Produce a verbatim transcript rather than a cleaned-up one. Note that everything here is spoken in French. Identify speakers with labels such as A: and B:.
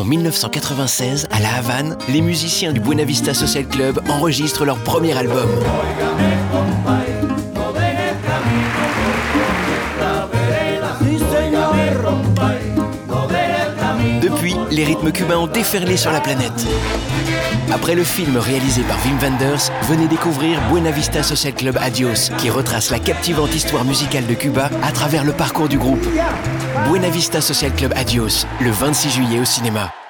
A: En mille neuf cent quatre-vingt-seize, à La Havane, les musiciens du Buena Vista Social Club enregistrent leur premier album. Depuis, les rythmes cubains ont déferlé sur la planète. Après le film réalisé par Wim Wenders, venez découvrir Buena Vista Social Club Adios, qui retrace la captivante histoire musicale de Cuba à travers le parcours du groupe. Buena Vista Social Club Adios, le vingt-six juillet au cinéma.